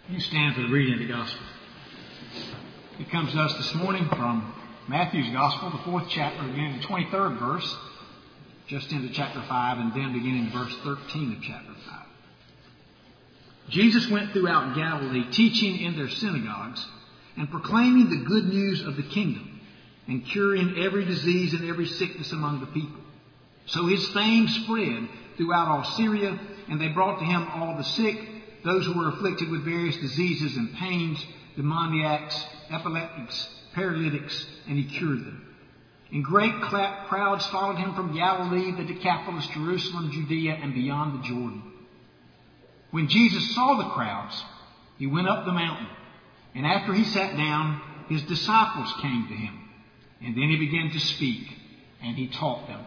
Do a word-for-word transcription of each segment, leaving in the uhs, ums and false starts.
You stand for the reading of the Gospel. It comes to us this morning from Matthew's Gospel, the fourth chapter, beginning the twenty-third verse, just into chapter five, and then beginning in verse thirteen of chapter five. Jesus went throughout Galilee, teaching in their synagogues, and proclaiming the good news of the kingdom, and curing every disease and every sickness among the people. So his fame spread throughout all Syria, and they brought to him all the sick, those who were afflicted with various diseases and pains, demoniacs, epileptics, paralytics, and he cured them. And great crowds followed him from Galilee, the Decapolis, Jerusalem, Judea, and beyond the Jordan. When Jesus saw the crowds, he went up the mountain, and after he sat down, his disciples came to him. And then he began to speak, and he taught them.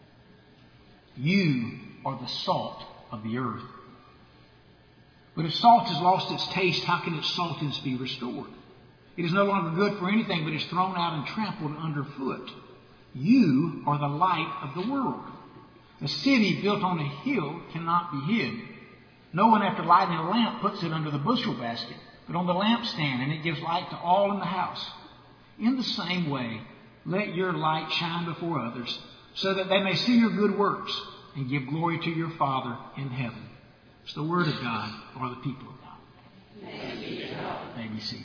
You are the salt of the earth. But if salt has lost its taste, how can its saltiness be restored? It is no longer good for anything, but is thrown out and trampled underfoot. You are the light of the world. A city built on a hill cannot be hid. No one, after lighting a lamp, puts it under the bushel basket, but on the lampstand, and it gives light to all in the house. In the same way, let your light shine before others, so that they may see your good works and give glory to your Father in heaven. It's the Word of God for the people of God. May be seated.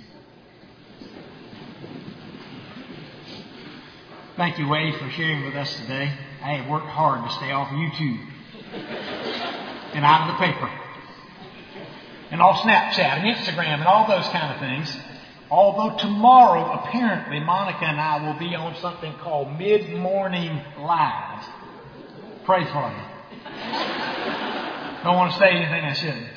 Thank you, Wade, for sharing with us today. I have worked hard to stay off YouTube and out of the paper and off Snapchat and Instagram and all those kind of things. Although tomorrow, apparently, Monica and I will be on something called Mid-Morning Live. Pray for me. Don't want to say anything I shouldn't.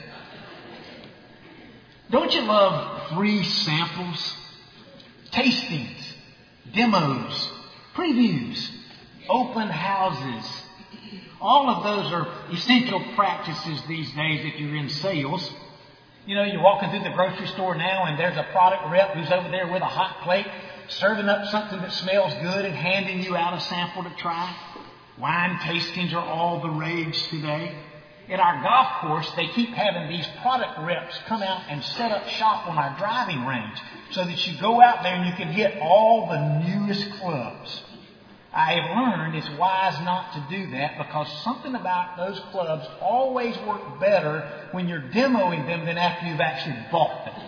Don't you love free samples, tastings, demos, previews, open houses? All of those are essential practices these days if you're in sales. You know, you're walking through the grocery store now and there's a product rep who's over there with a hot plate, serving up something that smells good and handing you out a sample to try. Wine tastings are all the rage today. At our golf course, they keep having these product reps come out and set up shop on our driving range so that you go out there and you can hit all the newest clubs. I have learned it's wise not to do that because something about those clubs always work better when you're demoing them than after you've actually bought them.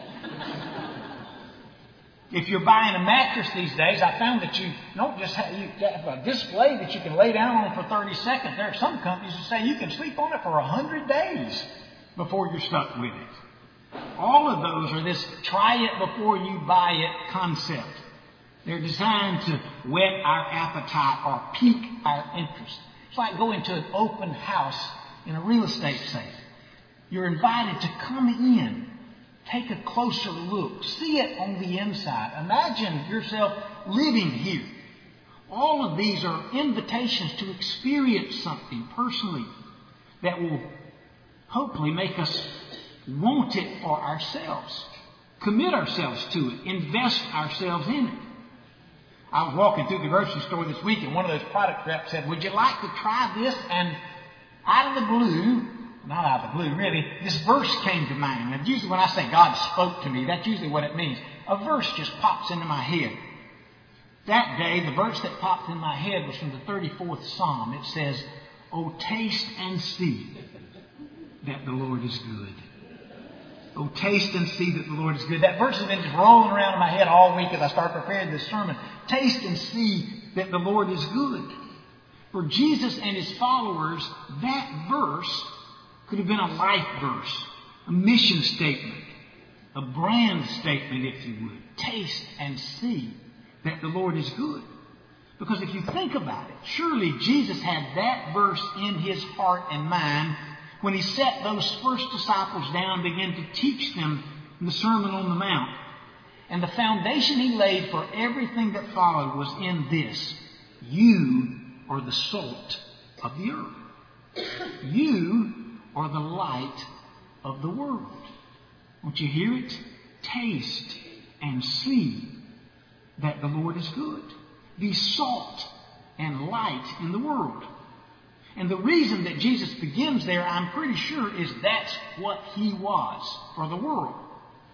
If you're buying a mattress these days, I found that you don't just have, you have a display that you can lay down on for thirty seconds. There are some companies that say you can sleep on it for one hundred days before you're stuck with it. All of those are this try it before you buy it concept. They're designed to whet our appetite or pique our interest. It's like going to an open house in a real estate sale. You're invited to come in. Take a closer look. See it on the inside. Imagine yourself living here. All of these are invitations to experience something personally that will hopefully make us want it for ourselves. Commit ourselves to it. Invest ourselves in it. I was walking through the grocery store this week and one of those product reps said, would you like to try this? And out of the blue, not out of the blue, really, this verse came to mind. And usually when I say God spoke to me, that's usually what it means. A verse just pops into my head. That day, the verse that popped in my head was from the thirty-fourth Psalm. It says, "Oh, taste and see that the Lord is good." Oh, taste and see that the Lord is good. That verse has been just rolling around in my head all week as I start preparing this sermon. Taste and see that the Lord is good. For Jesus and his followers, that verse could have been a life verse, a mission statement, a brand statement, if you would. Taste and see that the Lord is good. Because if you think about it, surely Jesus had that verse in his heart and mind when he set those first disciples down and began to teach them in the Sermon on the Mount. And the foundation he laid for everything that followed was in this. You are the salt of the earth. You are the light of the world. Won't you hear it? Taste and see that the Lord is good. Be salt and light in the world. And the reason that Jesus begins there, I'm pretty sure, is that's what he was for the world.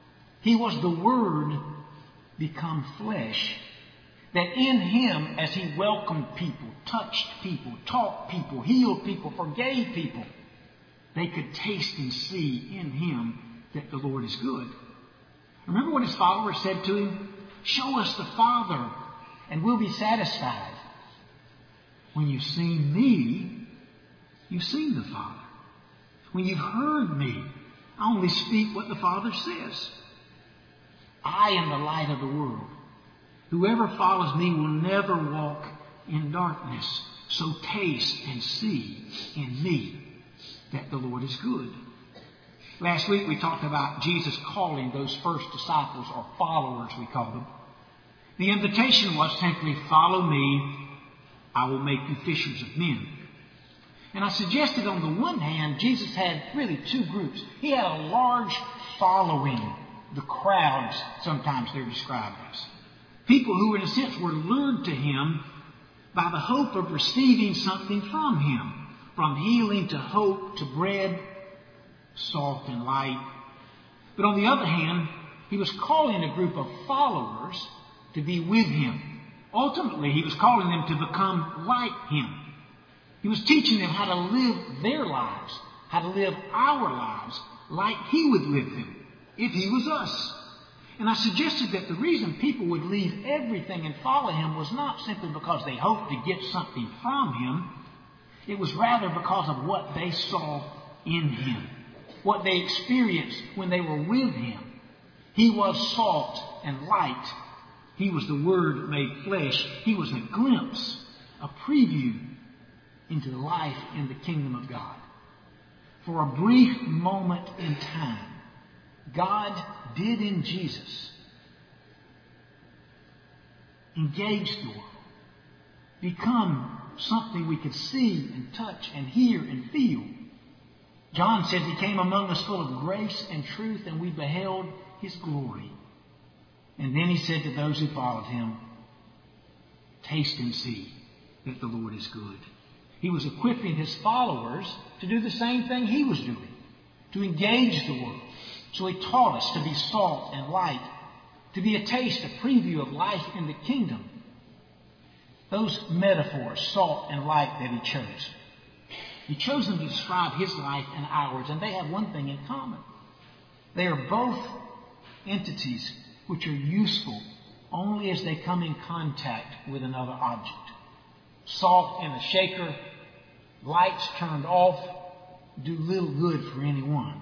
He was the Word become flesh. That in Him, as He welcomed people, touched people, taught people, healed people, forgave people, they could taste and see in Him that the Lord is good. Remember what His followers said to Him? Show us the Father, and we'll be satisfied. When you've seen me, you've seen the Father. When you've heard me, I only speak what the Father says. I am the light of the world. Whoever follows me will never walk in darkness. So taste and see in me that the Lord is good. Last week we talked about Jesus calling those first disciples, or followers we call them. The invitation was simply, follow me, I will make you fishers of men. And I suggested on the one hand, Jesus had really two groups. He had a large following, the crowds, sometimes they're described as. People who, in a sense, were lured to Him by the hope of receiving something from Him. From healing to hope to bread, salt and light. But on the other hand, He was calling a group of followers to be with Him. Ultimately, He was calling them to become like Him. He was teaching them how to live their lives, how to live our lives like He would live them, if He was us. And I suggested that the reason people would leave everything and follow Him was not simply because they hoped to get something from Him. It was rather because of what they saw in Him, what they experienced when they were with Him. He was salt and light. He was the Word made flesh. He was a glimpse, a preview into the life in the kingdom of God. For a brief moment in time, God did in Jesus engage the world, become something we could see and touch and hear and feel. John says He came among us full of grace and truth, and we beheld His glory. And then He said to those who followed Him, taste and see that the Lord is good. He was equipping His followers to do the same thing He was doing, to engage the world. So He taught us to be salt and light, to be a taste, a preview of life in the kingdom. Those metaphors, salt and light, that He chose. He chose them to describe His life and ours, and they have one thing in common. They are both entities which are useful only as they come in contact with another object. Salt in a shaker, lights turned off, do little good for anyone.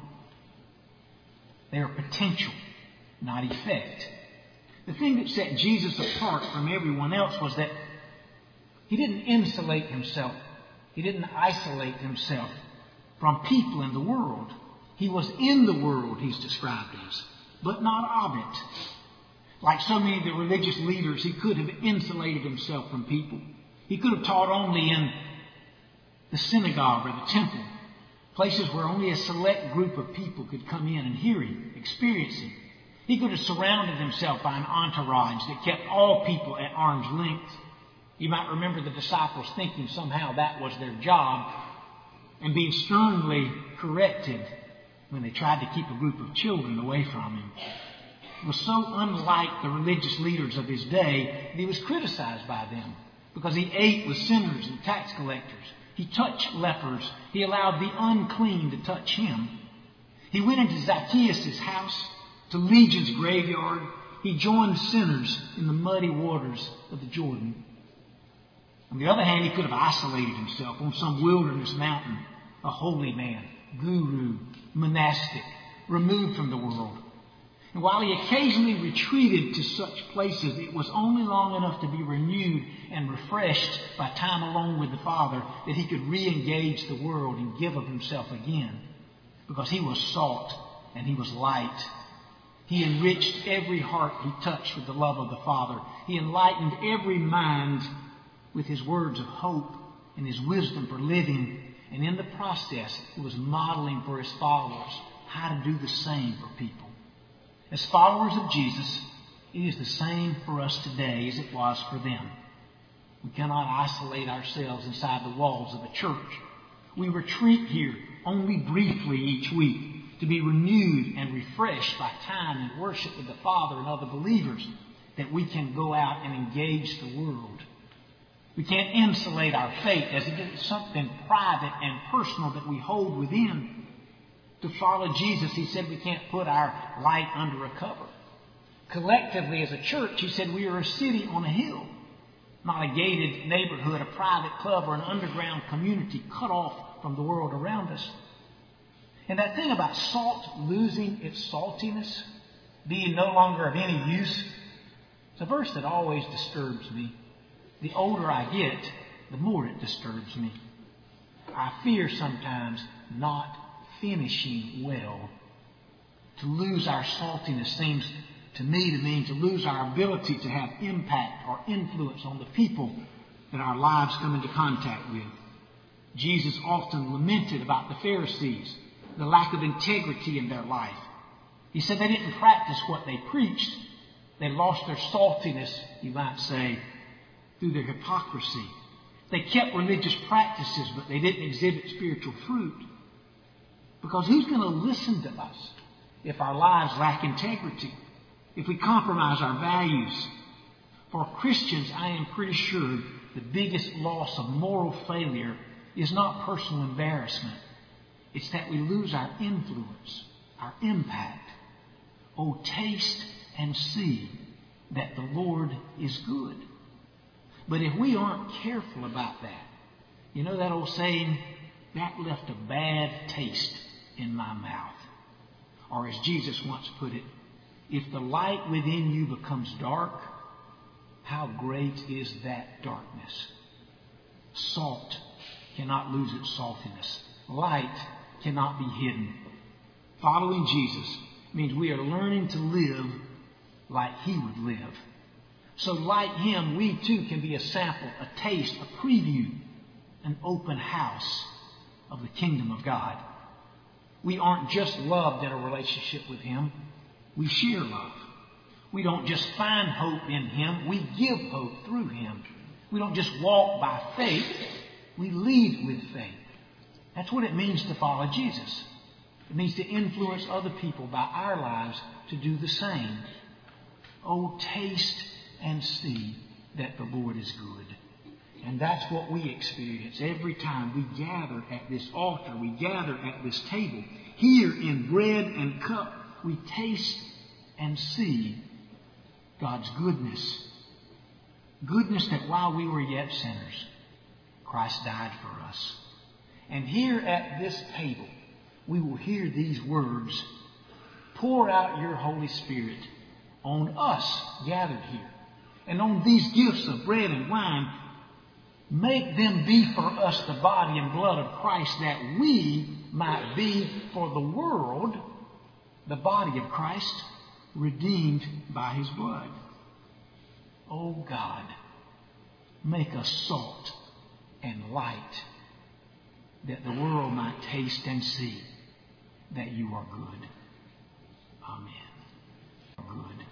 They are potential, not effect. The thing that set Jesus apart from everyone else was that He didn't insulate Himself. He didn't isolate Himself from people in the world. He was in the world, He's described as, but not of it. Like so many of the religious leaders, He could have insulated Himself from people. He could have taught only in the synagogue or the temple, places where only a select group of people could come in and hear Him, experience Him. He could have surrounded Himself by an entourage that kept all people at arm's length. You might remember the disciples thinking somehow that was their job and being sternly corrected when they tried to keep a group of children away from Him. It was so unlike the religious leaders of His day that He was criticized by them because He ate with sinners and tax collectors. He touched lepers. He allowed the unclean to touch Him. He went into Zacchaeus' house, to Legion's graveyard. He joined sinners in the muddy waters of the Jordan. On the other hand, He could have isolated Himself on some wilderness mountain, a holy man, guru, monastic, removed from the world. And while He occasionally retreated to such places, it was only long enough to be renewed and refreshed by time alone with the Father that He could re-engage the world and give of Himself again. Because He was salt and He was light. He enriched every heart He touched with the love of the Father. He enlightened every mind with His words of hope and His wisdom for living. And in the process, He was modeling for His followers how to do the same for people. As followers of Jesus, it is the same for us today as it was for them. We cannot isolate ourselves inside the walls of a church. We retreat here only briefly each week. to be renewed and refreshed by time and worship with the Father and other believers, that we can go out and engage the world. We can't insulate our faith as if it's something private and personal that we hold within. To follow Jesus, he said we can't put our light under a cover. Collectively as a church, he said we are a city on a hill, not a gated neighborhood, a private club, or an underground community cut off from the world around us. And that thing about salt losing its saltiness, being no longer of any use, it's a verse that always disturbs me. The older I get, the more it disturbs me. I fear sometimes not finishing well. To lose our saltiness seems to me to mean to lose our ability to have impact or influence on the people that our lives come into contact with. Jesus often lamented about the Pharisees, the lack of integrity in their life. He said they didn't practice what they preached. They lost their saltiness, you might say, through their hypocrisy. They kept religious practices, but they didn't exhibit spiritual fruit. Because who's going to listen to us if our lives lack integrity, if we compromise our values? For Christians, I am pretty sure the biggest loss of moral failure is not personal embarrassment. It's that we lose our influence, our impact. Oh, taste and see that the Lord is good. But if we aren't careful about that, you know that old saying, that left a bad taste in my mouth. Or as Jesus once put it, if the light within you becomes dark, how great is that darkness? Salt cannot lose its saltiness. Light cannot be hidden. Following Jesus means we are learning to live like he would live. So like him, we too can be a sample, a taste, a preview, an open house of the kingdom of God. We aren't just loved in a relationship with him. We share love. We don't just find hope in him. We give hope through him. We don't just walk by faith. We lead with faith. That's what it means to follow Jesus. It means to influence other people by our lives to do the same. Oh, taste and see that the Lord is good. And that's what we experience every time we gather at this altar, we gather at this table. Here in bread and cup, we taste and see God's goodness. Goodness that while we were yet sinners, Christ died for us. And here at this table, we will hear these words, pour out your Holy Spirit on us gathered here. And on these gifts of bread and wine, make them be for us the body and blood of Christ, that we might be for the world the body of Christ, redeemed by his blood. Oh God, make us salt and light, that the world might taste and see that you are good. Amen. Good.